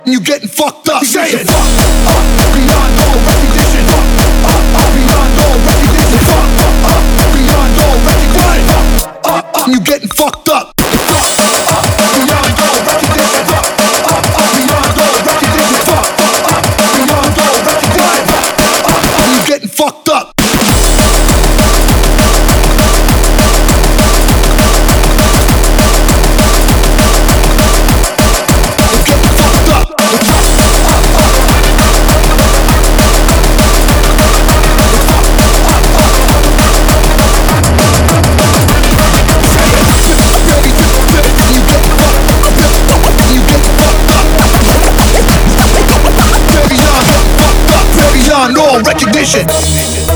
You getting fucked up. Say it. Fuck up beyond all recognition. Fuck up beyond all recognition. Fuck up beyond all recognition. Fuck up. You getting fucked up. Fuck up beyond all recognition. Fuck up beyond all recognition. Fuck up beyond all recognition. You getting fucked up. All recognition.